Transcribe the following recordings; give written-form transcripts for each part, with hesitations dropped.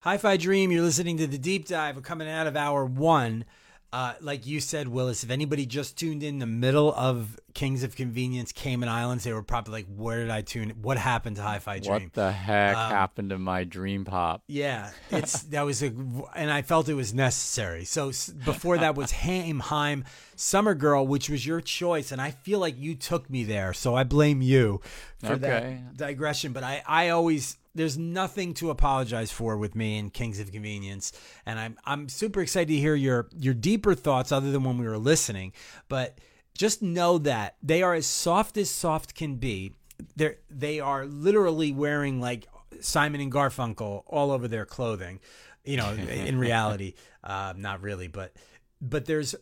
Hi-Fi Dream, you're listening to The Deep Dive. We're coming out of hour one. Like you said, Willis, if anybody just tuned in the middle of Kings of Convenience, Cayman Islands, they were probably like, where did I tune in? What happened to Hi-Fi Dream? What the heck happened to my dream pop? Yeah, and I felt it was necessary. So before that was Haim, Summer Girl, which was your choice, and I feel like you took me there, so I blame you for that digression. But I always, there's nothing to apologize for with me in Kings of Convenience, and I'm super excited to hear your deeper thoughts other than when we were listening. But just know that they are as soft can be. They are literally wearing like Simon and Garfunkel all over their clothing, in reality, not really, but there's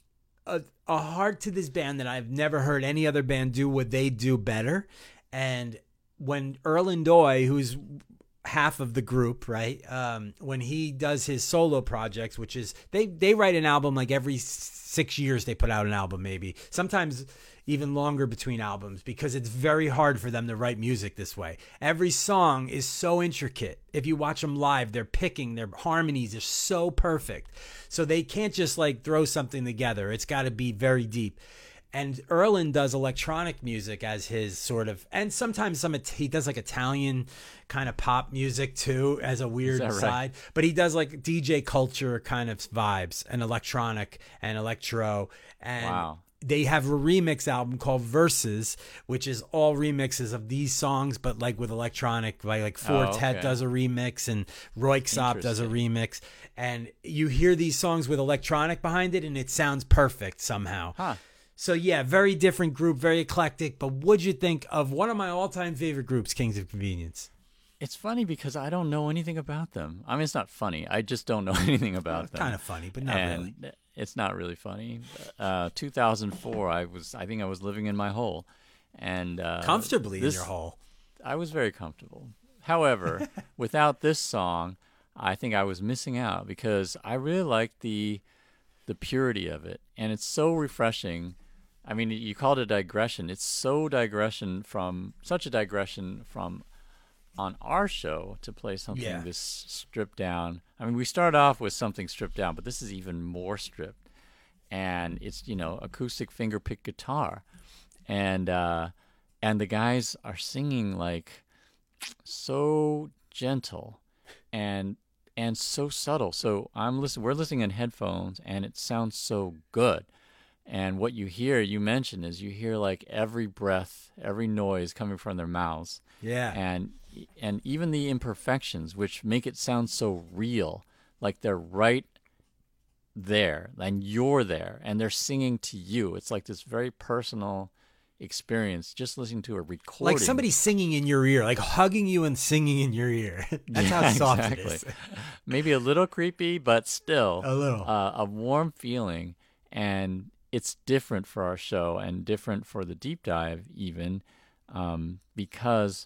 a heart to this band that I've never heard any other band do what they do better. And when Erlen Doy, who's half of the group, right, when he does his solo projects, which is they write an album like every 6 years, they put out an album, maybe sometimes even longer between albums, because it's very hard for them to write music this way. Every song is so intricate. If you watch them live, their harmonies are so perfect. So they can't just like throw something together. It's got to be very deep. And Erlen does electronic music as his sort of, and sometimes he does like Italian kind of pop music too, as a weird side. Right? But he does like DJ culture kind of vibes and electronic and electro. And wow. They have a remix album called Verses, which is all remixes of these songs, but like with electronic, like Fortet does a remix and Royksop does a remix. And you hear these songs with electronic behind it and it sounds perfect somehow. Huh. So yeah, very different group, very eclectic. But what'd you think of one of my all-time favorite groups, Kings of Convenience? It's funny because I don't know anything about them. I mean, it's not funny. I just don't know anything about them. Kind of funny, but not really. It's not really funny. 2004, I think I was living in my hole, and comfortably in your hole. I was very comfortable. However, without this song, I think I was missing out because I really liked the purity of it, and it's so refreshing. I mean, you called it digression. It's such a digression from on our show to play something this stripped down. I mean, we start off with something stripped down, but this is even more stripped. And it's, acoustic fingerpick guitar. And the guys are singing like so gentle and so subtle. So we're listening in headphones and it sounds so good. And what you mentioned is you hear like every breath, every noise coming from their mouths. Yeah. And even the imperfections, which make it sound so real, like they're right there and you're there and they're singing to you. It's like this very personal experience just listening to a recording. Like somebody singing in your ear, like hugging you and singing in your ear. That's how soft it is. Maybe a little creepy, but still a little. A warm feeling. And it's different for our show and different for the deep dive even because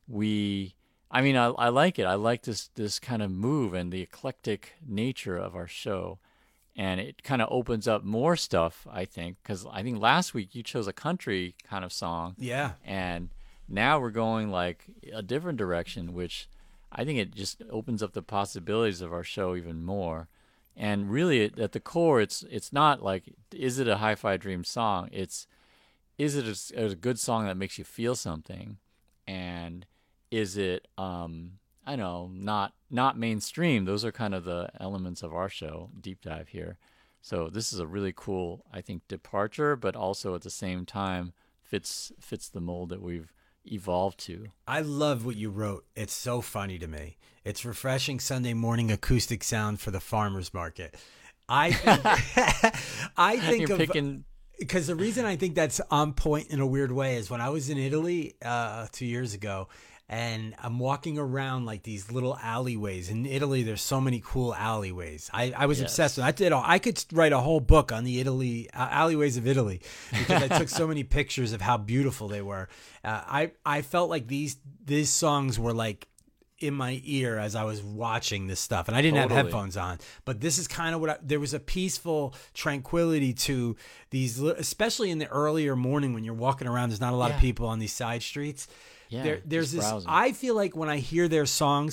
I like it. I like this kind of move and the eclectic nature of our show. And it kind of opens up more stuff, I think, because I think last week you chose a country kind of song. Yeah. And now we're going like a different direction, which I think it just opens up the possibilities of our show even more. And really, at the core, it's not like, is it a Hi-Fi Dream song? Is it a good song that makes you feel something? And is it, not mainstream? Those are kind of the elements of our show, Deep Dive here. So this is a really cool, I think, departure, but also at the same time fits the mold that we've evolved to. I love what you wrote. It's so funny to me. It's refreshing Sunday morning acoustic sound for the farmer's market. I think because the reason I think that's on point in a weird way is when I was in Italy 2 years ago, and I'm walking around like these little alleyways. In Italy, there's so many cool alleyways. I was obsessed with it. I could write a whole book on the alleyways of Italy because I took so many pictures of how beautiful they were. I felt like these songs were like in my ear as I was watching this stuff, and I didn't have headphones on, but this is kind of there was a peaceful tranquility to these, especially in the earlier morning when you're walking around, there's not a lot of people on these side streets. Yeah, there's this browsing. I feel like when I hear their songs,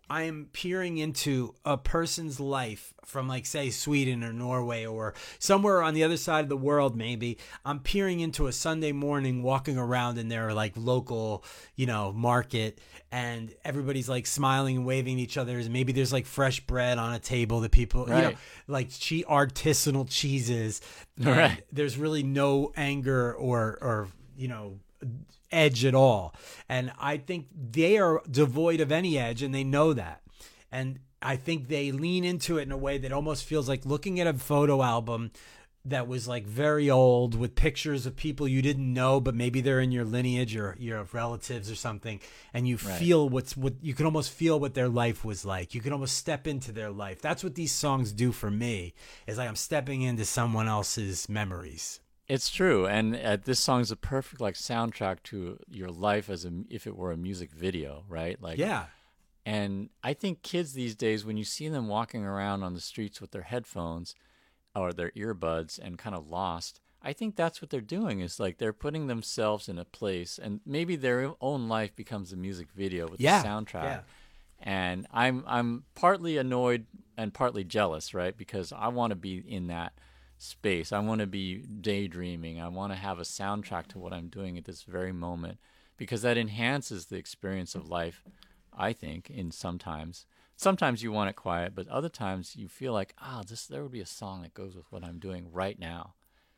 I am peering into a person's life from, like, say, Sweden or Norway or somewhere on the other side of the world, maybe. I'm peering into a Sunday morning, walking around in their, like, local, market, and everybody's, like, smiling and waving at each other. And maybe there's, like, fresh bread on a table that people, Right. like artisanal cheeses. Right. And there's really no anger or edge at all. And I think they are devoid of any edge, and they know that. And I think they lean into it in a way that almost feels like looking at a photo album that was, like, very old with pictures of people you didn't know, but maybe they're in your lineage or your relatives or something. And you Right. feel what you can almost feel what their life was like. You can almost step into their life. That's what these songs do for me, is like I'm stepping into someone else's memories. It's true, and this song's a perfect like soundtrack to your life if it were a music video, right? Like, Yeah. and I think kids these days, when you see them walking around on the streets with their headphones or their earbuds and kind of lost, I think that's what they're doing. Is like they're putting themselves in a place, and maybe their own life becomes a music video with Yeah. the soundtrack. Yeah. And I'm partly annoyed and partly jealous, right? Because I want to be in that space. I want to be daydreaming. I want to have a soundtrack to what I'm doing at this very moment, because that enhances the experience of life, I think. Sometimes you want it quiet, but other times you feel like, there would be a song that goes with what I'm doing right now.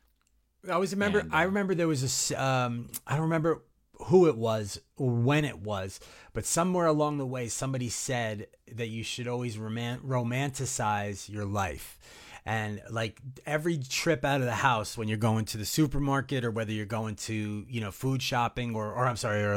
I remember there was I don't remember who it was or when it was, but somewhere along the way somebody said that you should always romanticize your life. And, like, every trip out of the house, when you're going to the supermarket or whether you're going to, food shopping or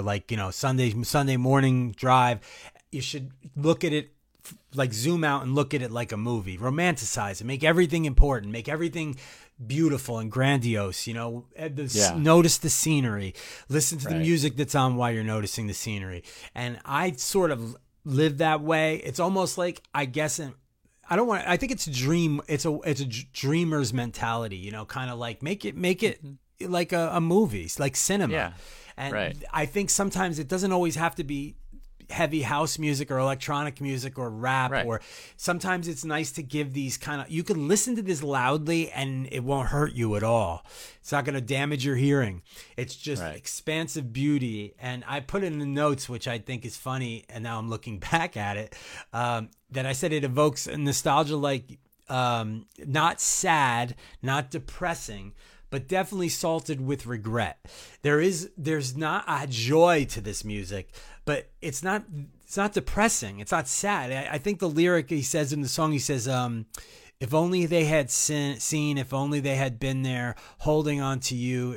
Sunday morning drive, you should look at it, like, zoom out and look at it like a movie. Romanticize it. Make everything important. Make everything beautiful and grandiose. Notice the scenery. Listen to the music that's on while you're noticing the scenery. And I sort of live that way. It's almost like, I guess, I think it's a dreamer's mentality, kind of like make it like a movie, like cinema. Yeah. And I think sometimes it doesn't always have to be heavy house music or electronic music or rap, or sometimes it's nice to give these you can listen to this loudly and it won't hurt you at all. It's not going to damage your hearing. It's just expansive beauty. And I put in the notes, which I think is funny, and now I'm looking back at it, that I said it evokes a nostalgia, like, not sad, not depressing, but definitely salted with regret. There's not a joy to this music, but it's not depressing. It's not sad. I think the lyric he says in the song, he says, if only they had seen, if only they had been there holding on to you.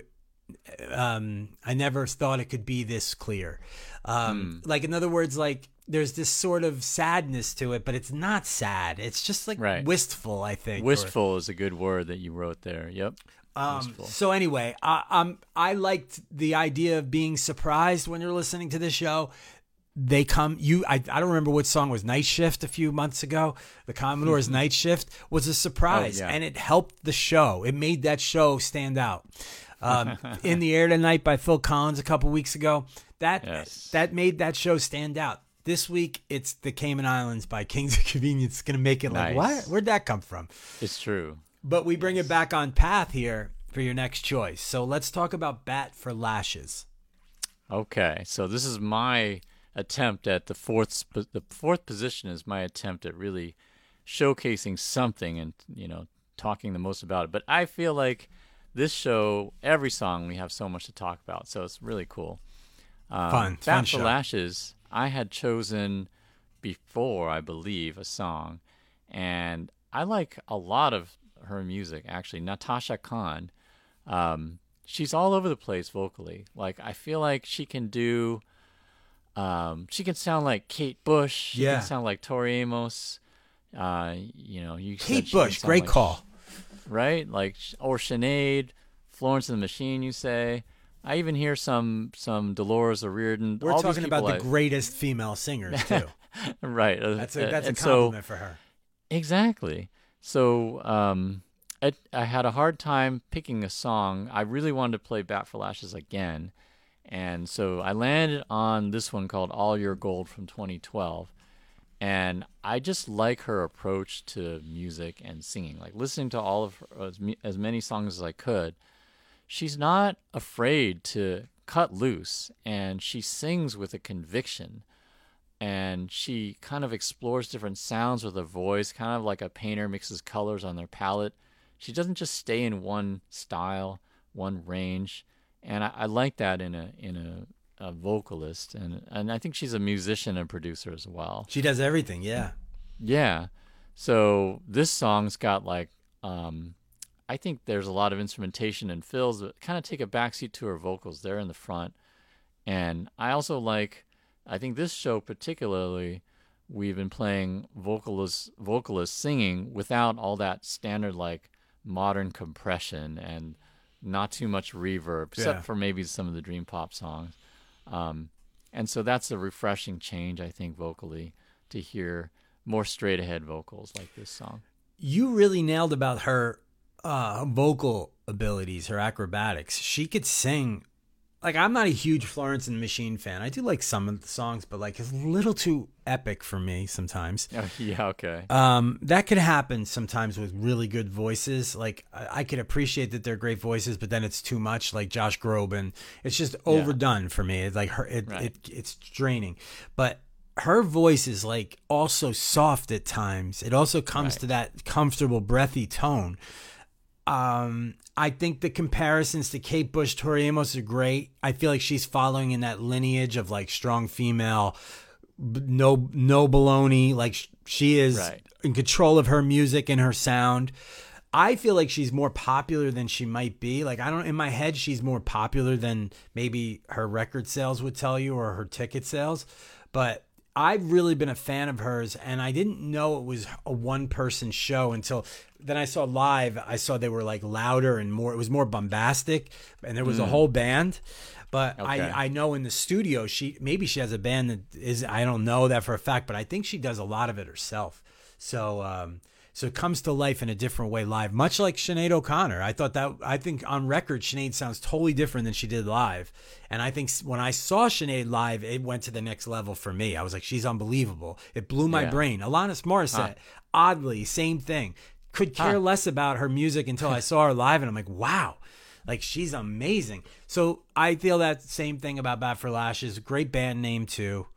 I never thought it could be this clear. Like, in other words, like, there's this sort of sadness to it, but it's not sad. It's just like wistful, I think. Wistful is a good word that you wrote there. Yep. So anyway, I liked the idea of being surprised when you're listening to the show. I don't remember what song was Night Shift a few months ago. The Commodores' Night Shift was a surprise, and it helped the show. It made that show stand out. In the Air Tonight by Phil Collins a couple weeks ago, that made that show stand out. This week, it's the Cayman Islands by Kings of Convenience. It's going to make it like, what? Where'd that come from? It's true. But we bring it back on path here for your next choice. So let's talk about Bat for Lashes. Okay, so this is my attempt at the fourth position is my attempt at really showcasing something and, talking the most about it. But I feel like this show, every song, we have so much to talk about. So it's really cool. Fun Bat show. for Lashes, I had chosen before, I believe, a song. And I like a lot of her music, actually. Natasha Khan. She's all over the place vocally. Like, I feel like she can do... she can sound like Kate Bush. She can sound like Tori Amos. Kate Bush, great call. Right? Like, or Sinead, Florence and the Machine, you say. I even hear some Dolores O'Riordan. We're talking about the greatest female singers, too. Right. That's a compliment for her. Exactly. So I had a hard time picking a song. I really wanted to play Bat for Lashes again. And so I landed on this one called All Your Gold from 2012. And I just like her approach to music and singing. Like listening to all of her, as many songs as I could, she's not afraid to cut loose, and she sings with a conviction. And she kind of explores different sounds with her voice, kind of like a painter mixes colors on their palette. She doesn't just stay in one style, one range, and I like that in a vocalist, and I think she's a musician and producer as well. She does everything, yeah. Yeah. So this song's got like, I think there's a lot of instrumentation and fills that kind of take a backseat to her vocals. They're in the front, and I think this show particularly, we've been playing vocalists singing without all that standard like modern compression and not too much reverb, except for maybe some of the dream pop songs. And so that's a refreshing change, I think, vocally, to hear more straight ahead vocals like this song. You really nailed about her vocal abilities, her acrobatics. She could sing. Like, I'm not a huge Florence and the Machine fan. I do like some of the songs, but like it's a little too epic for me sometimes. Oh, yeah, okay. That could happen sometimes with really good voices. Like I could appreciate that they're great voices, but then it's too much. Like Josh Groban, it's just overdone for me. It's like it's draining. But her voice is like also soft at times. It also comes to that comfortable, breathy tone. I think the comparisons to Kate Bush, Tori Amos are great. I feel like she's following in that lineage of like strong female, no baloney. Like she is in control of her music and her sound. I feel like she's more popular than she might be. Like in my head, she's more popular than maybe her record sales would tell you or her ticket sales. But I've really been a fan of hers, and I didn't know it was a one-person show until then I saw live. I saw they were like louder and more. It was more bombastic, and there was a whole band. But I know in the studio, maybe she has a band that is. I don't know that for a fact, but I think she does a lot of it herself. So it comes to life in a different way live, much like Sinead O'Connor. I think on record, Sinead sounds totally different than she did live. And I think when I saw Sinead live, it went to the next level for me. I was like, she's unbelievable. It blew my brain. Alanis Morissette, oddly, same thing. Could care less about her music until I saw her live, and I'm like, wow. Like, she's amazing. So I feel that same thing about Bat for Lashes. Great band name, too.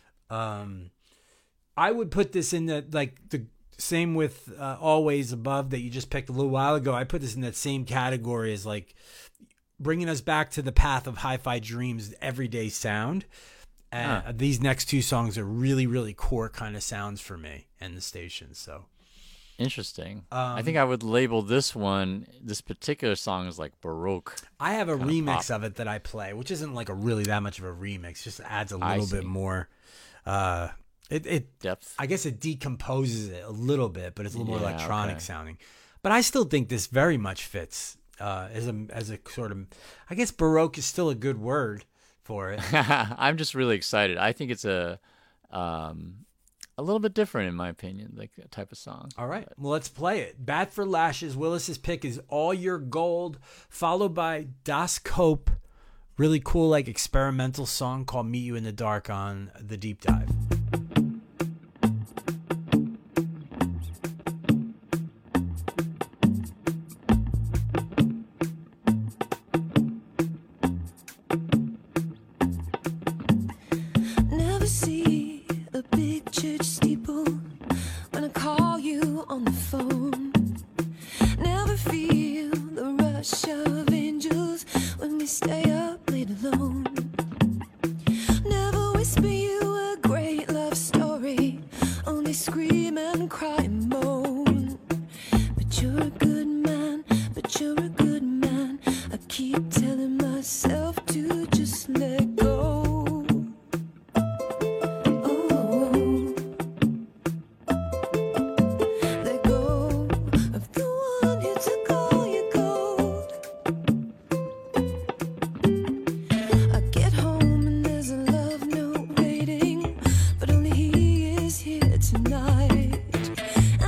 I would put this in the same with Always Above that you just picked a little while ago. I put this in that same category as like bringing us back to the path of Hi-Fi Dreams, everyday sound. These next two songs are really, really core kind of sounds for me and the station. So interesting. I think I would label this particular song as like Baroque. I have a remix of it that I play, which isn't like really that much of a remix. Just adds a little bit more. It depth. I guess it decomposes it a little bit, but it's a little more electronic sounding. But I still think this very much fits as a sort of. I guess Baroque is still a good word for it. I'm just really excited. I think it's a little bit different in my opinion, like that type of song. All right, well, let's play it. Bat for Lashes. Willis's pick is All Your Gold, followed by Das Cope. Really cool, like experimental song called Meet You in the Dark on the Deep Dive.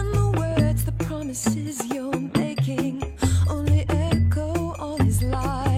Promises you're making only echo all his lies.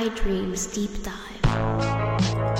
Hi-Fi Dreams Deep Dive.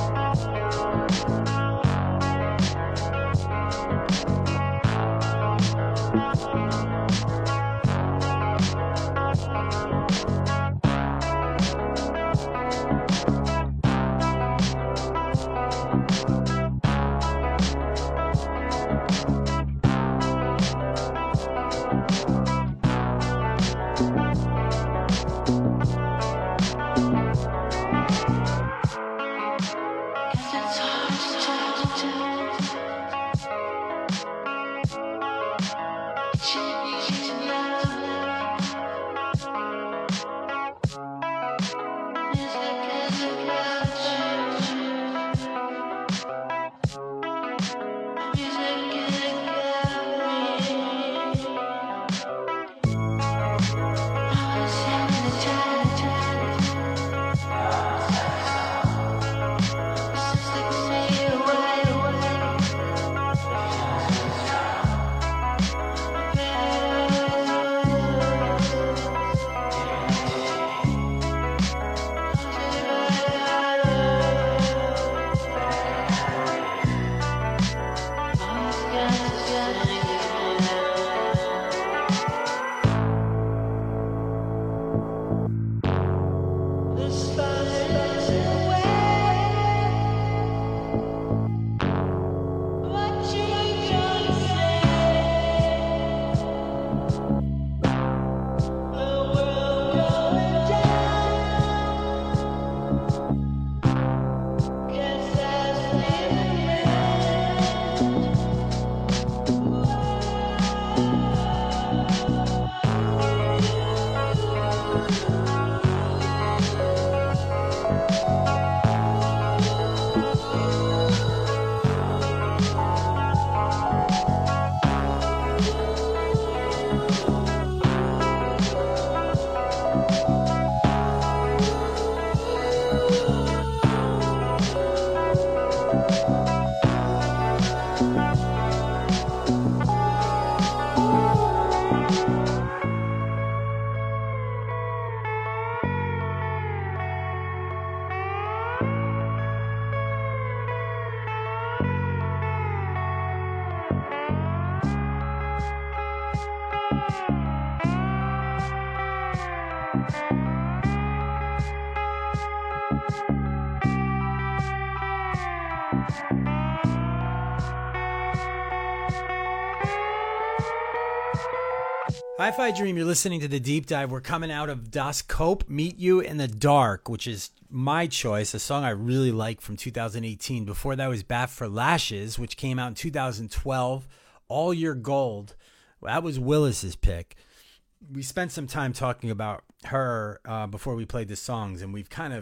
Hi-Fi Dream, you're listening to The Deep Dive. We're coming out of Das Cope, Meet You in the Dark, which is my choice, a song I really like from 2018. Before that was Bat for Lashes, which came out in 2012. All Your Gold, that was Willis's pick. We spent some time talking about her before we played the songs, and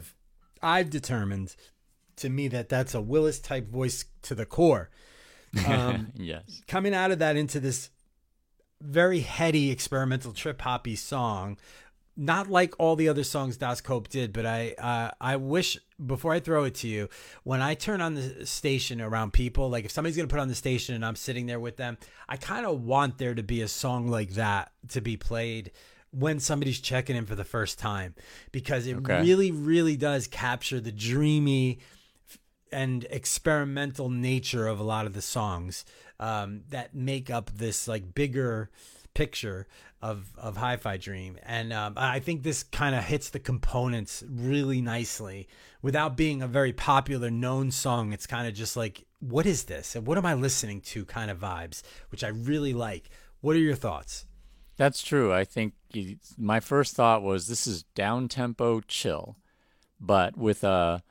I've determined, to me, that that's a Willis-type voice to the core. Yes. Coming out of that into this very heady experimental trip hoppy song, not like all the other songs Das Cope did, but I wish, before I throw it to you, when I turn on the station around people, like if somebody's gonna put on the station and I'm sitting there with them, I kind of want there to be a song like that to be played when somebody's checking in for the first time, because it really, really does capture the dreamy and experimental nature of a lot of the songs that make up this like bigger picture of Hi-Fi Dream. And I think this kind of hits the components really nicely without being a very popular known song. It's kind of just like, what is this? And what am I listening to kind of vibes, which I really like. What are your thoughts? That's true. I think my first thought was this is down-tempo chill, but with a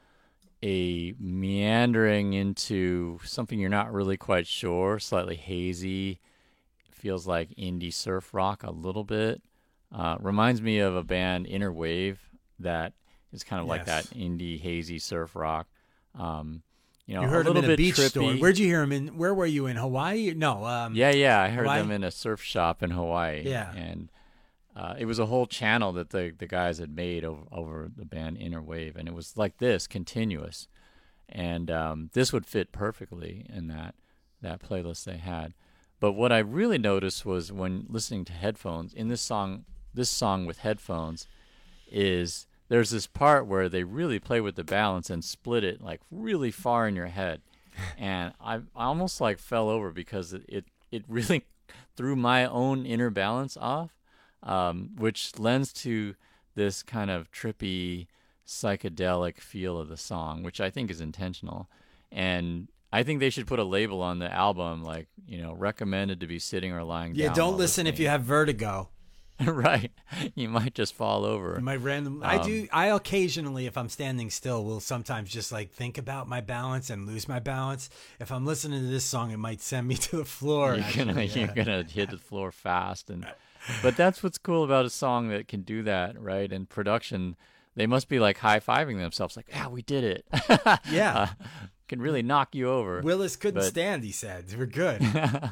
meandering into something you're not really quite sure, slightly hazy. Feels like indie surf rock a little bit. Reminds me of a band, Inner Wave, that is kind of like that indie hazy surf rock. You heard a him little in a bit beach trippy. store. Where'd you hear him in? Where were you in Hawaii? No. Yeah. I heard Hawaii? them in a surf shop in Hawaii. Yeah. And it was a whole channel that the guys had made over the band Inner Wave, and it was like this, continuous. And this would fit perfectly in that playlist they had. But what I really noticed was when listening to headphones, in this song with headphones, is there's this part where they really play with the balance and split it like really far in your head. And I almost like fell over because it really threw my own inner balance off, which lends to this kind of trippy, psychedelic feel of the song, which I think is intentional. And I think they should put a label on the album, like, recommended to be sitting or lying down. Yeah, don't listen if you have vertigo. Right. You might just fall over. You might I occasionally, if I'm standing still, will sometimes just like think about my balance and lose my balance. If I'm listening to this song, it might send me to the floor. You're gonna hit the floor fast, but that's what's cool about a song that can do that, right? And production, they must be like high-fiving themselves, like, yeah, we did it. Yeah. Can really knock you over. Willis couldn't stand, he said. We're good.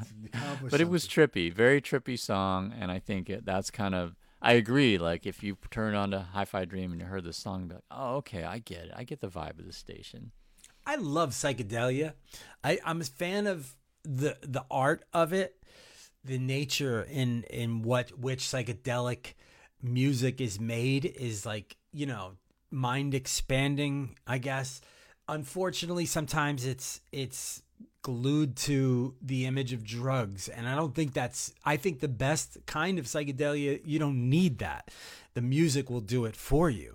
But it was trippy, very trippy song, and I think that's kind of, I agree, like if you turn on to Hi-Fi Dream and you heard this song, you'd be like, oh, okay, I get it. I get the vibe of the station. I love psychedelia. I'm a fan of the art of it, the nature in which psychedelic music is made is like, mind expanding, I guess. Unfortunately, sometimes it's glued to the image of drugs, and I don't think I think the best kind of psychedelia, you don't need that. The music will do it for you.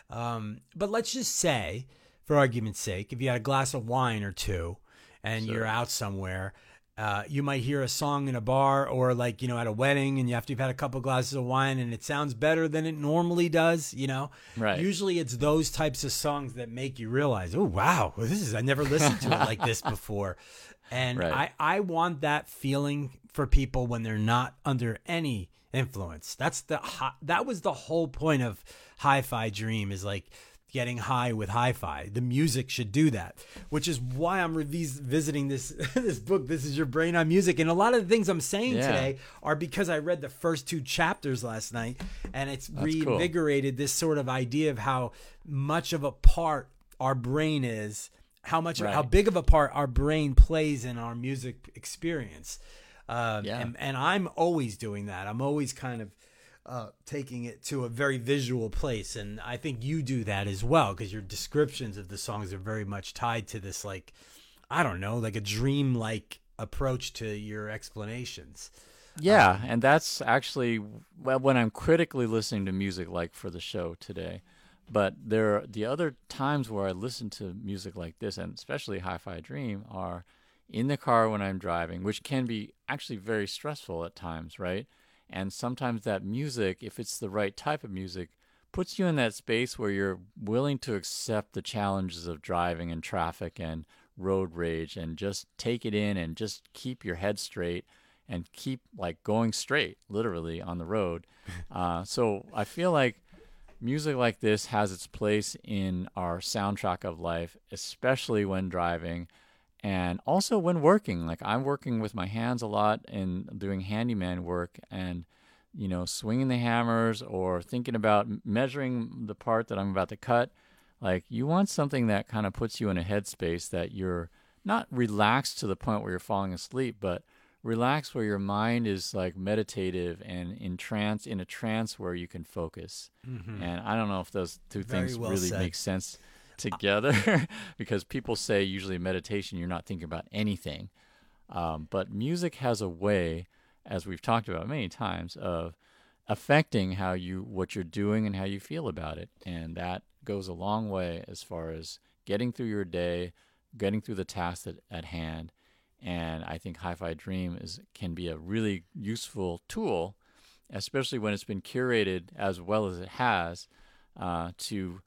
But let's just say, for argument's sake, if you had a glass of wine or two and you're out somewhere, you might hear a song in a bar or like, at a wedding, and you've had a couple glasses of wine and it sounds better than it normally does, Right. Usually it's those types of songs that make you realize, oh, wow, I never listened to it like this before. And right. I want that feeling for people when they're not under any influence. That was the whole point of Hi-Fi Dream, is like getting high with hi-fi. The music should do that, which is why I'm revisiting this book, This Is Your Brain on Music. And a lot of the things I'm saying today are because I read the first 2 chapters last night, and it's reinvigorated this sort of idea of how much of a part our brain is, how big of a part our brain plays in our music experience. And I'm always doing that. I'm always kind of taking it to a very visual place, and I think you do that as well, because your descriptions of the songs are very much tied to this, like, I don't know, like a dream-like approach to your explanations. Yeah, and that's actually when I'm critically listening to music, like for the show today. But the other times where I listen to music like this, and especially Hi-Fi Dream, are in the car when I'm driving, which can be actually very stressful at times, right? And sometimes that music, if it's the right type of music, puts you in that space where you're willing to accept the challenges of driving and traffic and road rage, and just take it in and just keep your head straight and keep like going straight, literally, on the road. So I feel like music like this has its place in our soundtrack of life, especially when driving. And also when working, like I'm working with my hands a lot and doing handyman work, and, swinging the hammers or thinking about measuring the part that I'm about to cut. Like, you want something that kind of puts you in a headspace that you're not relaxed to the point where you're falling asleep, but relaxed where your mind is like meditative and in a trance where you can focus. Mm-hmm. And I don't know if those two things really make sense together, because people say usually meditation, you're not thinking about anything. But music has a way, as we've talked about many times, of affecting what you're doing and how you feel about it. And that goes a long way as far as getting through your day, getting through the tasks at hand. And I think Hi-Fi Dream can be a really useful tool, especially when it's been curated as well as it has, to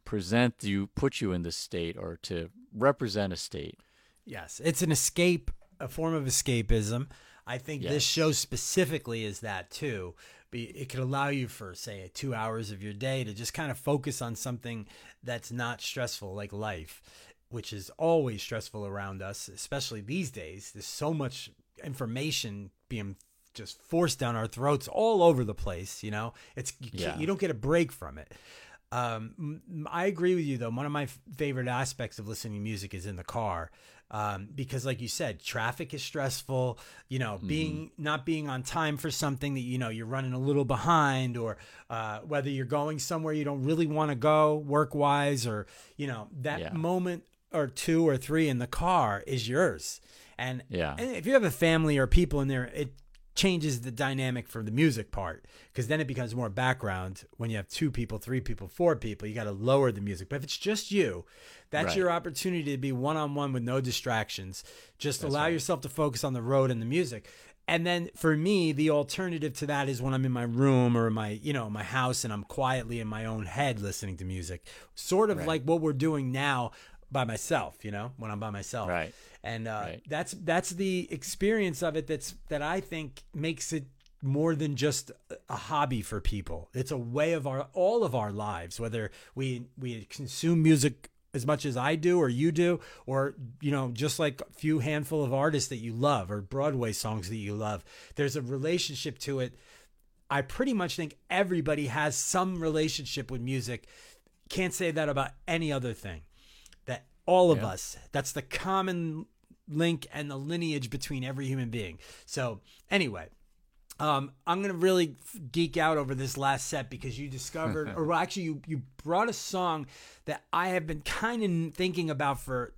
put you in this state, or to represent a state. Yes, it's an escape, a form of escapism. I think this show specifically is that too. It could allow you for, say, 2 hours of your day to just kind of focus on something that's not stressful, like life, which is always stressful around us, especially these days. There's so much information being just forced down our throats all over the place. You don't get a break from it. I agree with you, though. One of my favorite aspects of listening to music is in the car. Because like you said, traffic is stressful, not being on time for something that, you're running a little behind, or whether you're going somewhere you don't really want to go work wise, or, that moment or 2 or 3 in the car is yours. And if you have a family or people in there, it changes the dynamic for the music part, because then it becomes more background. When you have 2 people, 3 people, 4 people, you got to lower the music. But if it's just you, that's your opportunity to be one-on-one with no distractions. Just allow yourself to focus on the road and the music. And then for me, the alternative to that is when I'm in my room or my house, and I'm quietly in my own head listening to music, sort of like what we're doing now by myself, when I'm by myself. Right. And that's the experience of it that I think makes it more than just a hobby for people. It's a way of all of our lives, whether we consume music as much as I do or you do, or, just like a few handful of artists that you love, or Broadway songs that you love. There's a relationship to it. I pretty much think everybody has some relationship with music. Can't say that about any other thing. That all of us, that's the common link and the lineage between every human being. So anyway, I'm going to really geek out over this last set, because you discovered, or actually you brought a song that I have been kind of thinking about for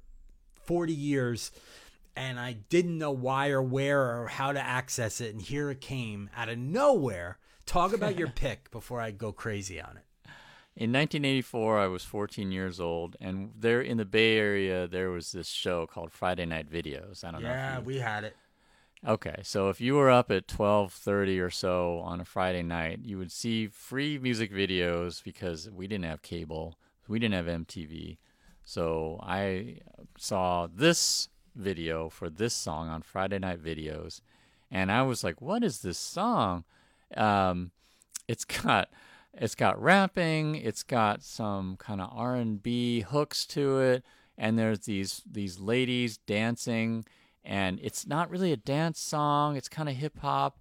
40 years, and I didn't know why or where or how to access it. And here it came out of nowhere. Talk about your pick before I go crazy on it. In 1984, I was 14 years old, and there in the Bay Area, there was this show called Friday Night Videos. I don't know. Yeah, we had it. Okay, so if you were up at 12:30 or so on a Friday night, you would see free music videos, because we didn't have cable, we didn't have MTV. So I saw this video for this song on Friday Night Videos, and I was like, "What is this song?" It's got rapping, it's got some kind of R&B hooks to it, and there's these ladies dancing, and it's not really a dance song, it's kind of hip hop.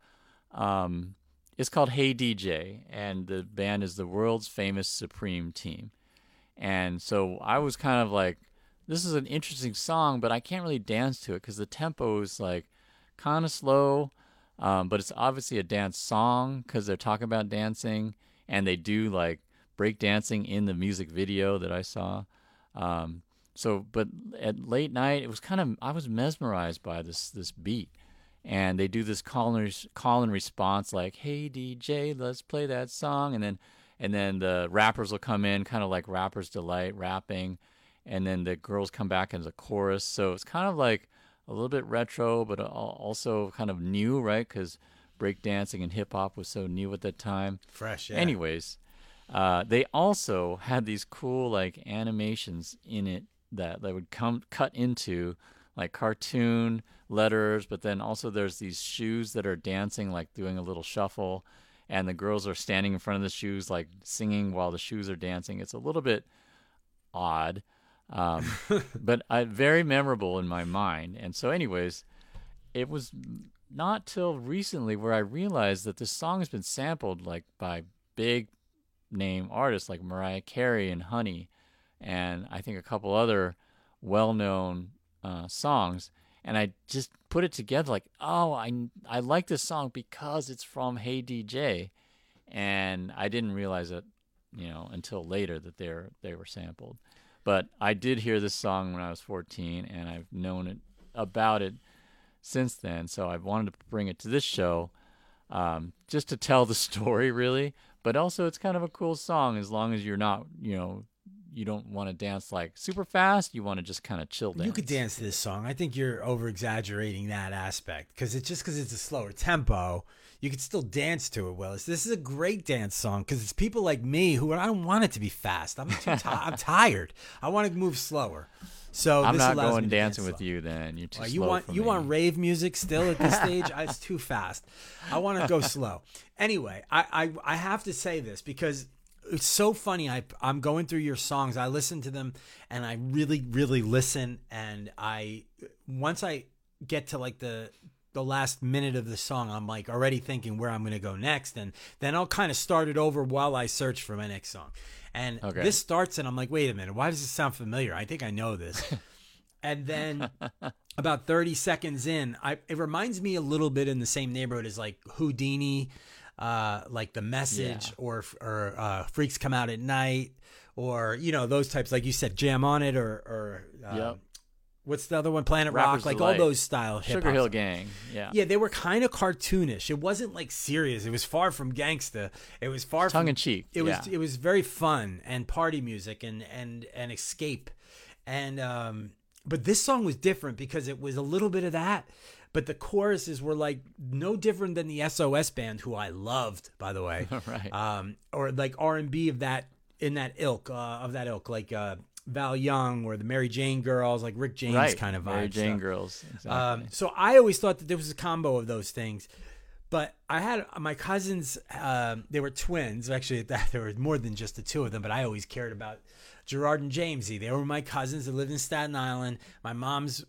It's called Hey DJ, and the band is the world's famous Supreme Team. And so I was kind of like, this is an interesting song, but I can't really dance to it because the tempo is like kind of slow, but it's obviously a dance song because they're talking about dancing. And they do like break dancing in the music video that I saw. But at late night, it was I was mesmerized by this beat. And they do this call and response, like, "Hey DJ, let's play that song." And then the rappers will come in, kind of like Rapper's Delight, rapping. And then the girls come back as a chorus. So it's kind of like a little bit retro, but also kind of new, right? Because breakdancing and hip-hop was so new at that time. Fresh, yeah. Anyways, they also had these cool like animations in it that would cut into like cartoon letters, but then also there's these shoes that are dancing, like doing a little shuffle, and the girls are standing in front of the shoes like singing while the shoes are dancing. It's a little bit odd, but very memorable in my mind. And so anyways, it was not till recently where I realized that this song has been sampled like by big name artists like Mariah Carey and Honey, and I think a couple other well-known songs. And I just put it together like, oh, I like this song because it's from Hey DJ, and I didn't realize it, until later that they were sampled. But I did hear this song when I was 14, and I've known about it since then, so I wanted to bring it to this show, just to tell the story, really. But also, it's kind of a cool song as long as you're not, you don't want to dance like super fast. You want to just kind of chill dance. You could dance to this song. I think you're over exaggerating that aspect, because it's a slower tempo. You could still dance to it, Willis. This is a great dance song because it's people like me who I don't want it to be fast. I'm I'm tired. I want to move slower. So I'm this not allows going me to dancing dance with slow. you then. You're too You slow want for you me. want rave music still at this stage? It's too fast. I want to go slow. Anyway, I have to say this because it's so funny. I'm going through your songs. I listen to them and I really, really listen. And once I get to like the last minute of the song, I'm like already thinking where I'm going to go next. And then I'll kind of start it over while I search for my next song. And this starts and I'm like, wait a minute, why does this sound familiar? I think I know this. And then about 30 seconds in, it reminds me a little bit in the same neighborhood as like Houdini, like The Message, or Freaks Come Out at Night, or, you know, those types, like you said, Jam on It, or what's the other one? Planet Rapper's Rock, like Delight. all those style hip hop. Sugar Hill Gang. Yeah. Yeah, they were kind of cartoonish. It wasn't like serious. It was far from gangsta. It was far Tongue from in cheek. It was very fun and party music and escape. And but this song was different because it was a little bit of that, but the choruses were like no different than the SOS Band, who I loved, by the way. Right. Or like R&B of that ilk, like Val Young or the Mary Jane Girls, like Rick James kind of vibe. Mary Jane Girls. Exactly. So I always thought that there was a combo of those things. But I had my cousins, they were twins. Actually, there were more than just the two of them, but I always cared about Gerard and Jamesy. They were my cousins that lived in Staten Island. My mom's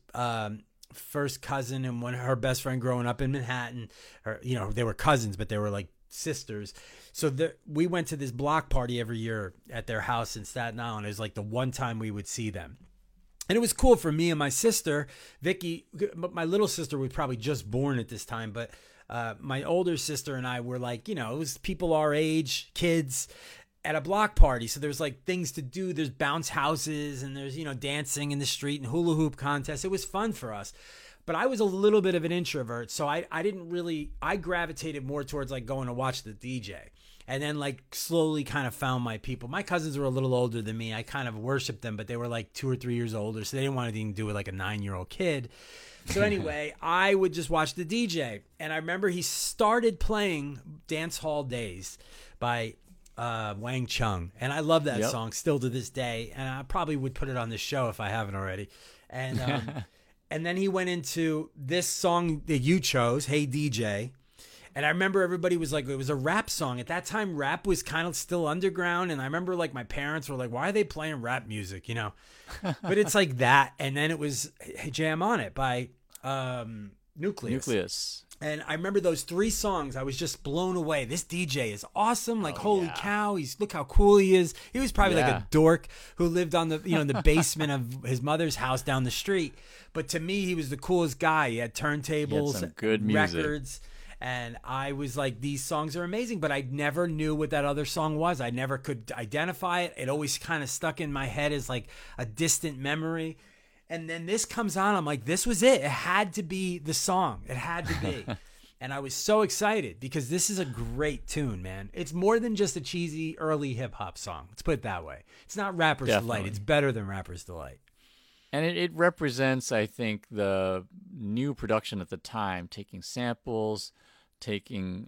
first cousin and her best friend growing up in Manhattan. They were cousins, but they were like sisters. So we went to this block party every year at their house in Staten Island. It was like the one time we would see them. And it was cool for me and my sister, Vicky. My little sister was probably just born at this time, but my older sister and I were like, it was people our age, kids, at a block party. So there's like things to do. There's bounce houses and there's, dancing in the street and hula hoop contests. It was fun for us. But I was a little bit of an introvert. So I gravitated more towards like going to watch the DJ. And then like slowly kind of found my people. My cousins were a little older than me. I kind of worshiped them, but they were like 2 or 3 years older. So they didn't want anything to do with like a 9-year-old kid. So anyway, I would just watch the DJ. And I remember he started playing Dance Hall Days by Wang Chung. And I love that song still to this day. And I probably would put it on this show if I haven't already. And and then he went into this song that you chose, Hey DJ. And I remember everybody was like, it was a rap song. At that time, rap was kind of still underground. And I remember like my parents were like, why are they playing rap music? But it's like that. And then it was Jam on It by Nucleus. And I remember those 3 songs. I was just blown away. This DJ is awesome. Like, holy cow. Look how cool he is. He was probably like a dork who lived on the, in the basement of his mother's house down the street. But to me, he was the coolest guy. He had turntables, some good music, records. And I was like, these songs are amazing, but I never knew what that other song was. I never could identify it. It always kind of stuck in my head as like a distant memory. And then this comes on. I'm like, this was it. It had to be the song. It had to be. And I was so excited because this is a great tune, man. It's more than just a cheesy early hip hop song. Let's put it that way. It's not Rapper's Delight. It's better than Rapper's Delight. And it represents, I think, the new production at the time, taking samples, taking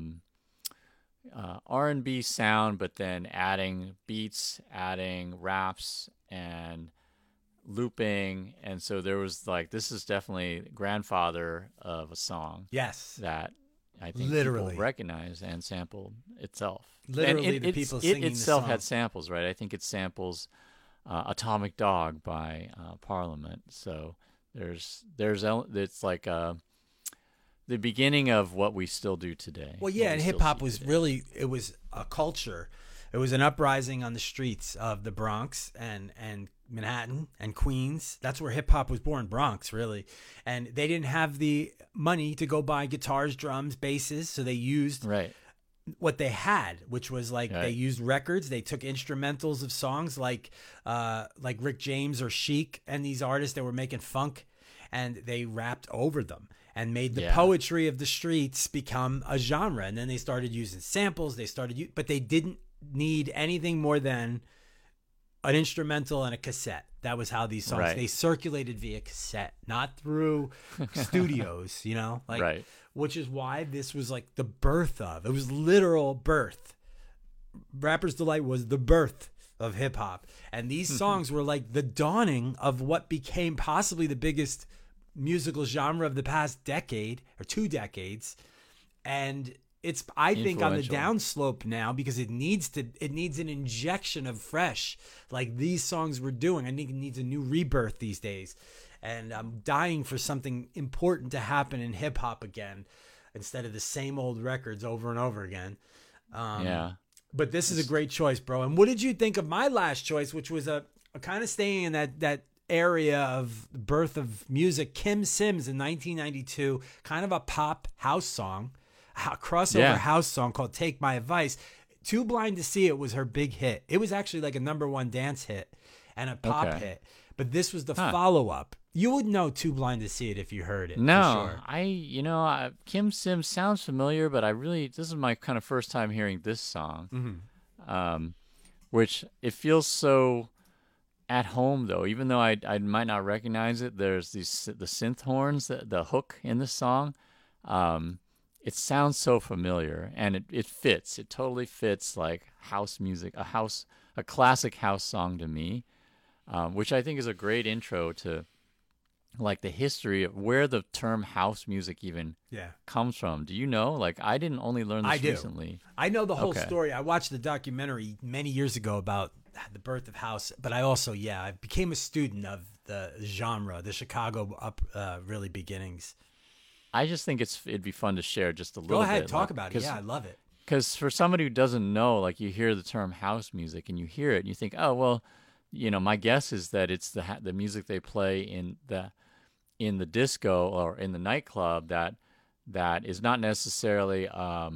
R&B sound, but then adding beats, adding raps, and looping. And so there was like, this is definitely grandfather of a song. Yes. That I think literally people recognize and sampled itself. Literally, and the people singing it itself the song had samples, right? I think it samples Atomic Dog by Parliament. So it's like the beginning of what we still do today. Well, yeah, and hip hop was really, it was a culture. It was an uprising on the streets of the Bronx and Manhattan and Queens. That's where hip hop was born, Bronx, really. And they didn't have the money to go buy guitars, drums, basses, so they used what they had, which was like they used records. They took instrumentals of songs like Rick James or Chic and these artists that were making funk, and they rapped over them and made the poetry of the streets become a genre. And then they started using samples. But they didn't need anything more than an instrumental and a cassette. That was how these songs, they circulated via cassette, not through studios, which is why this was like the birth of, it was literal birth. Rapper's Delight was the birth of hip hop. And these songs were like the dawning of what became possibly the biggest musical genre of the past decade or 2 decades. And it's, I think, on the downslope now because it needs an injection of fresh, like these songs were doing. I think it needs a new rebirth these days. And I'm dying for something important to happen in hip hop again instead of the same old records over and over again. But this is a great choice, bro. And what did you think of my last choice, which was a kind of staying in that area of the birth of music. Kim Sims in 1992, kind of a pop house song, a crossover house song called Take My Advice. Too Blind to See It was her big hit. It was actually like a #1 dance hit and a pop hit. But this was the follow-up. You would know Too Blind to See It if you heard it. No, for sure. Kim Sims sounds familiar, but this is my kind of first time hearing this song, which it feels so at home though. Even though I might not recognize it, there's the synth horns, the hook in the song. It sounds so familiar, and it fits. It totally fits like house music, a classic house song to me, which I think is a great intro to like the history of where the term house music even comes from. Do you know? Like I didn't only learn this recently. I know the whole story. I watched the documentary many years ago about the birth of house, but I also, I became a student of the genre, the Chicago really beginnings. I just think it'd be fun to share just a little bit. Go ahead, talk about it. Yeah, I love it. Because for somebody who doesn't know, like you hear the term house music and you hear it and you think, oh, well, my guess is that it's the music they play in the disco or in the nightclub that is not necessarily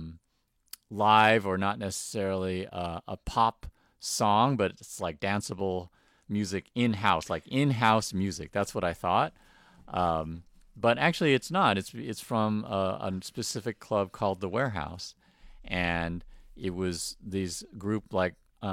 live or not necessarily a pop song, but it's like danceable music in-house, like in-house music. That's what I thought. But actually, it's not. It's from a specific club called The Warehouse, and it was these group like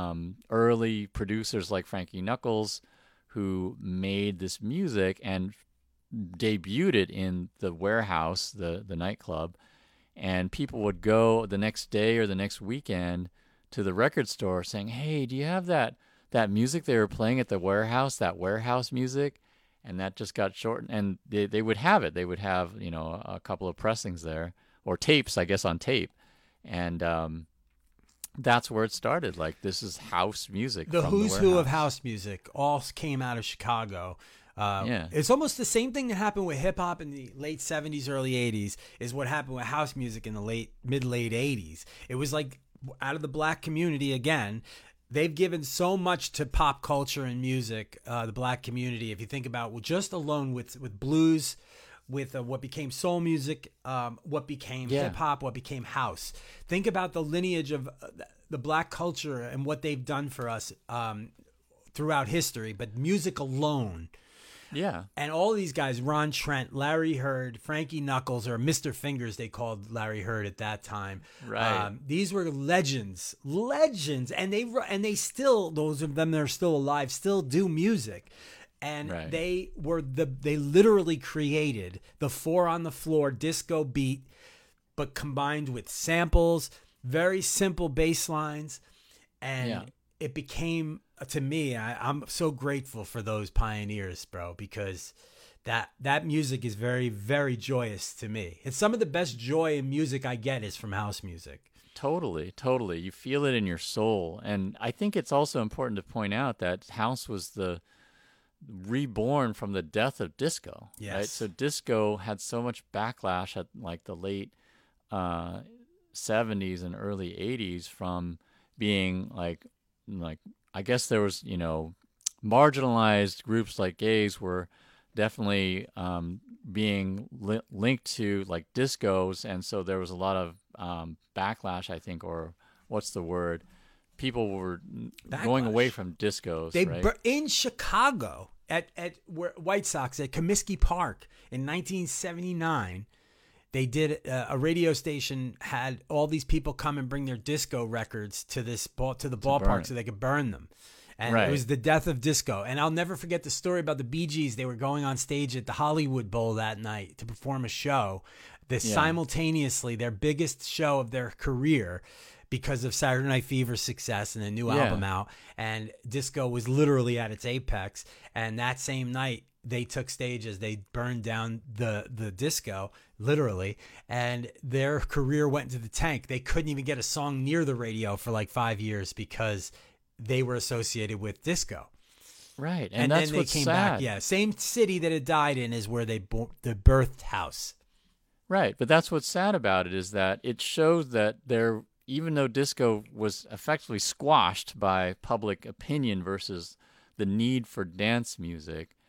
early producers like Frankie Knuckles who made this music and debuted it in The Warehouse, the nightclub, and people would go the next day or the next weekend to the record store saying, "Hey, do you have that music they were playing at The Warehouse? That warehouse music?" And that just got shortened, and they would have it. They would have, a couple of pressings there, or tapes, I guess, on tape. And that's where it started. Like, this is house music. The who's who of house music all came out of Chicago. It's almost the same thing that happened with hip-hop in the late 70s, early 80s, is what happened with house music in the mid-late 80s. It was like, out of the black community again. They've given so much to pop culture and music, the black community. If you think about just alone with blues, with what became soul music, what became hip hop, what became house. Think about the lineage of the black culture and what they've done for us throughout history. But music alone. Yeah. And all these guys, Ron Trent, Larry Heard, Frankie Knuckles, or Mr. Fingers, they called Larry Heard at that time. Right. These were legends. And they still, those of them that are still alive, still do music. And they literally created the 4 on the floor disco beat, but combined with samples, very simple bass lines. And it became, to me, I'm so grateful for those pioneers, bro, because that music is very, very joyous to me. It's some of the best joy in music I get is from house music. Totally. You feel it in your soul. And I think it's also important to point out that house was the reborn from the death of disco. Yes. Right? So disco had so much backlash at like the late 70s and early 80s from being like I guess there was, marginalized groups like gays were definitely being linked to like discos. And so there was a lot of backlash, I think, or what's the word? People were going away from discos. In Chicago at White Sox at Comiskey Park in 1979, they did a radio station had all these people come and bring their disco records to the ballpark so they could burn them. And it was the death of disco. And I'll never forget the story about the Bee Gees. They were going on stage at the Hollywood Bowl that night to perform a show. Simultaneously, their biggest show of their career because of Saturday Night Fever's success and a new album out. And disco was literally at its apex. And that same night, they took stage as they burned down the disco, literally, and their career went into the tank. They couldn't even get a song near the radio for like 5 years because they were associated with disco. Right, and that's then they came back. Yeah, same city that it died in is where the birthed house. Right, but that's what's sad about it is that it shows that even though disco was effectively squashed by public opinion versus the need for dance music,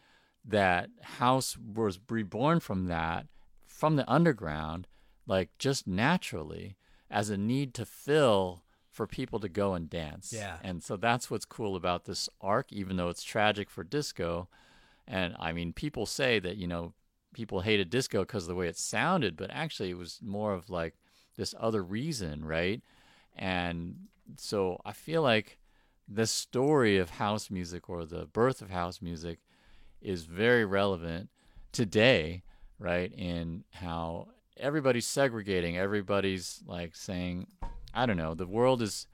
that house was reborn from that, from the underground, like just naturally as a need to fill for people to go and dance. Yeah. And so that's what's cool about this arc, even though it's tragic for disco. And I mean, people say that, people hated disco because of the way it sounded, but actually it was more of like this other reason, right? And so I feel like the story of house music, or the birth of house music, is very relevant today, right? In how everybody's segregating, everybody's like saying, I don't know, the world is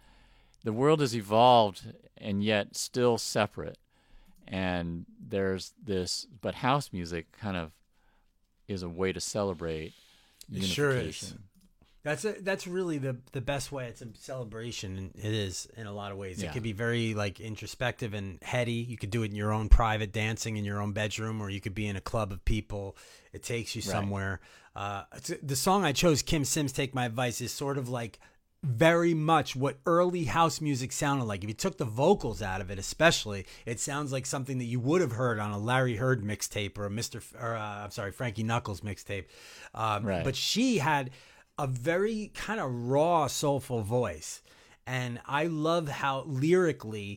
evolved and yet still separate. And there's this, but house music kind of is a way to celebrate It unification. sure is. That's really the best way. It's a celebration, and it is in a lot of ways. Yeah. It could be very like introspective and heady. You could do it in your own private dancing in your own bedroom, or you could be in a club of people. It takes you somewhere. The song I chose, Kim Sims, "Take My Advice," is sort of like very much what early house music sounded like. If you took the vocals out of it, especially, it sounds like something that you would have heard on a Larry Heard mixtape or a Frankie Knuckles mixtape. Right. But she had a very kind of raw, soulful voice. And I love how lyrically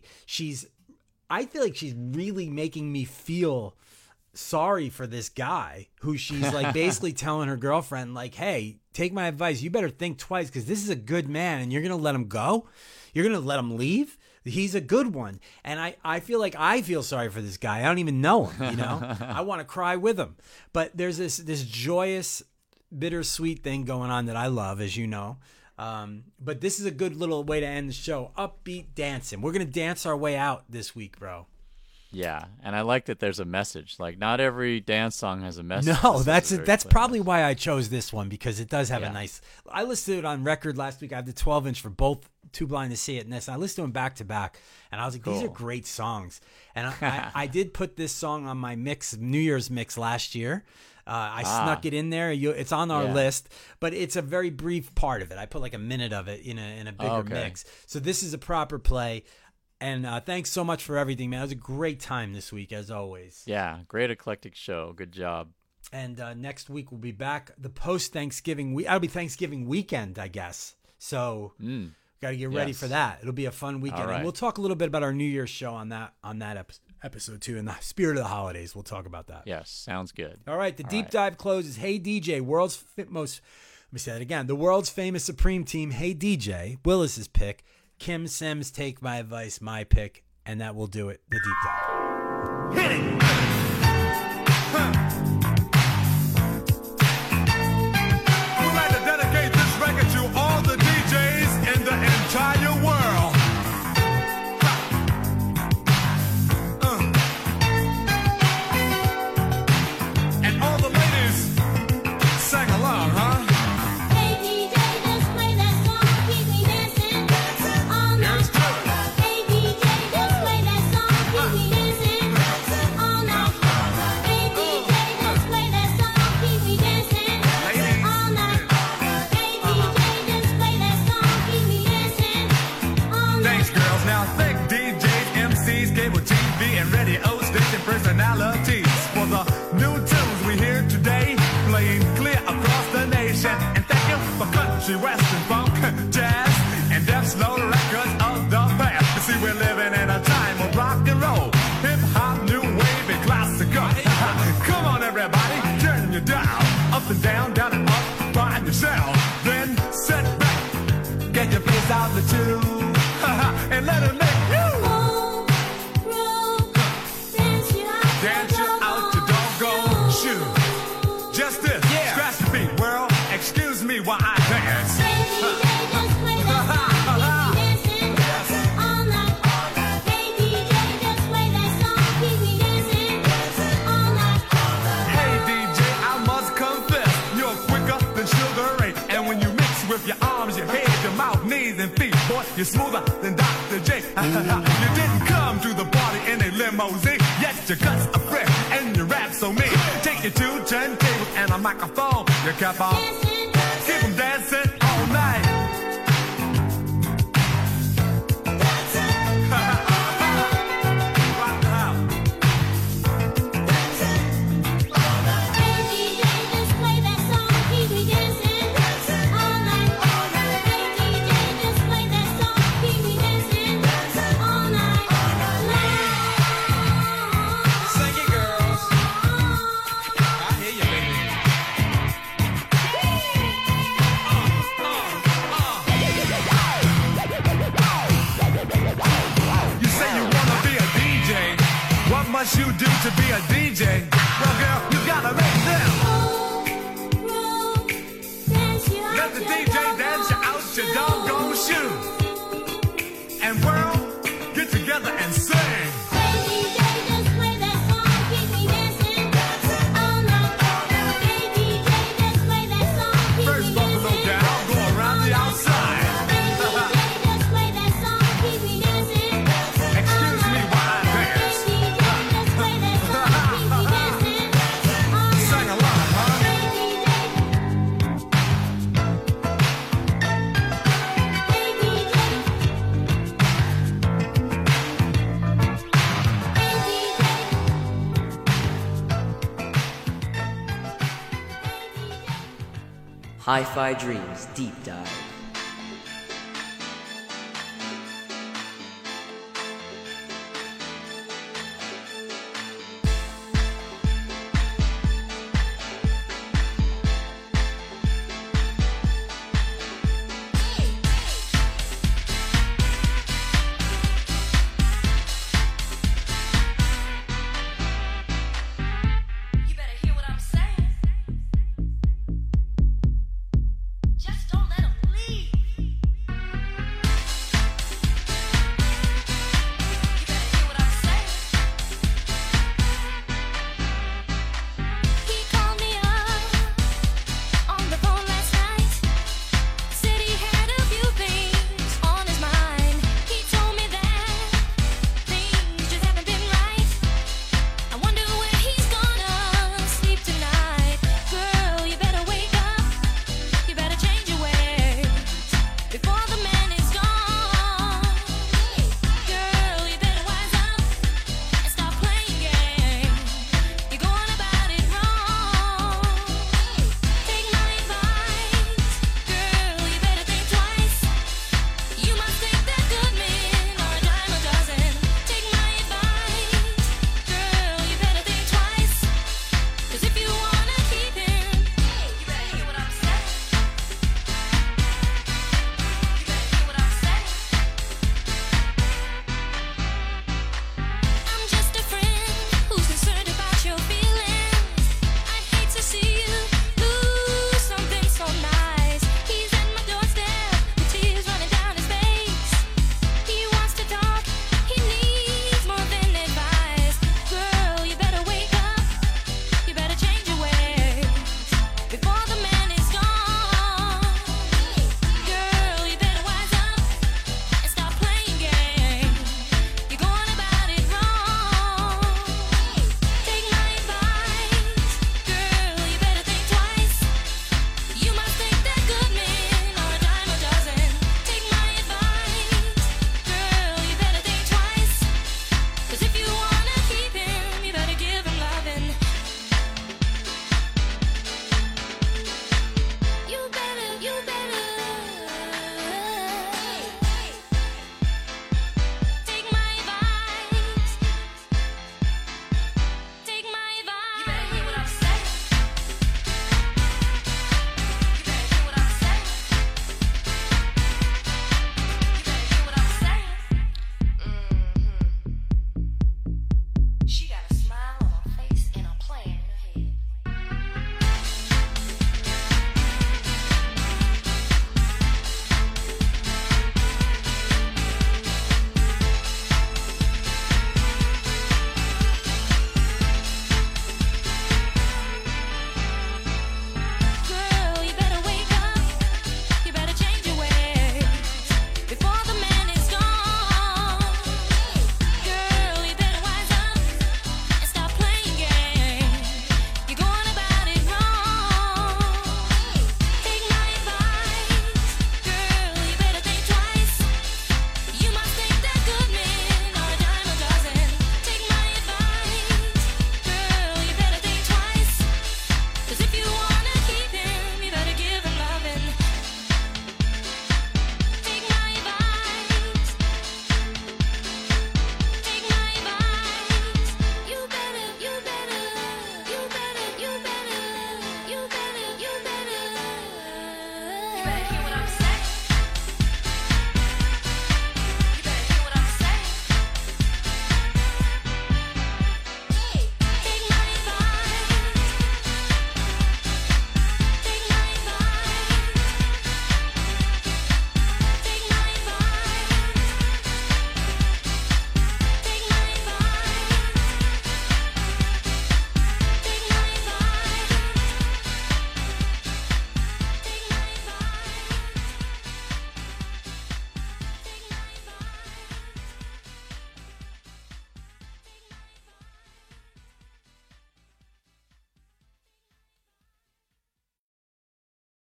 I feel like she's really making me feel sorry for this guy who she's like basically telling her girlfriend, like, hey, take my advice. You better think twice, because this is a good man and you're going to let him go. You're going to let him leave. He's a good one. And I feel like I feel sorry for this guy. I don't even know him, I want to cry with him. But there's this joyous, bittersweet thing going on that I love, as you know. But this is a good little way to end the show. Upbeat dancing. We're going to dance our way out this week, bro. Yeah, and I like that there's a message. Like, not every dance song has a message. No, This is a very that's clear probably message. why I chose this one, because it does have a Yeah. nice. I listened to it on record last week. I have the 12-inch for both Too Blind to See It and this. I listened to them back to back, and I was like, these are Cool. great songs. And I did put this song on my New Year's mix last year. I snuck it in there. It's on our Yeah. list, but it's a very brief part of it. I put like a minute of it in a bigger Okay. mix. So this is a proper play. And thanks so much for everything, man. It was a great time this week, as always. Yeah, great eclectic show. Good job. And next week we'll be back. The post-Thanksgiving week. That'll be Thanksgiving weekend, I guess. So got to get ready Yes. for that. It'll be a fun weekend. All right. And we'll talk a little bit about our New Year's show on that episode too. In the spirit of the holidays, we'll talk about that. Yes, sounds good. All right. The deep right. dive closes. Hey DJ, Let me say that again. The world's famous Supreme Team. Hey DJ, Willis's pick. Kim Sims, Take My Advice, my pick, and that will do it. The deep dive. Hit it! We'd like to dedicate this record to all the DJs in the entire world. And all the ladies sang along, huh? Hey DJ, just play that song, keep me dancing all night. Hey DJ, just play that song, keep me dancing all night. Hey DJ, just play that song, keep me dancing all night. Hey DJ, just play that song, keep me dancing all night. Thanks, girls. Now thank DJs, MCs, cable TV, and radio station personalities for the new tunes we hear today, playing clear across the nation. And thank you for country, western, funk, jazz, and deaf slow records of the past. You see, we're living in a time of rock and roll, hip hop, new wave, and classical. Come on, everybody, turn your dial up and down, down and up, find yourself. Then sit back, get your face out the tube, and let it make you Roll, roll, dance you out your doggone shoe. Just this, scratch the beat, world. Excuse me while I dance. Hey DJ, just play that song, keep me dancing all night. Hey DJ, just play that song, keep me dancing all night. Hey DJ, I must confess, you're quicker than Sugar Ray. And when you mix with your arms, your head, your mouth, knees, and feet, boy, you're smoother than Dr. J. You didn't come to the party in a limousine, yet your guts are fresh and your rap so mean. Take your 2 turntables and a microphone. You kept on, keep 'em dancing all night. Rock the house. put your doggone shoes. And world, get together and sing. Hey DJ, just play that song, keep me dancing all night. Hey DJ, just play that song, keep First me Buffalo dancing gal, go around the outside. Hey DJ, just play that song, keep me dancing Excuse me while I dance. Hey DJ, just play that song, keep me dancing all night. Sing along, huh? Hey DJ, Hi-Fi Dreams Deep Dive.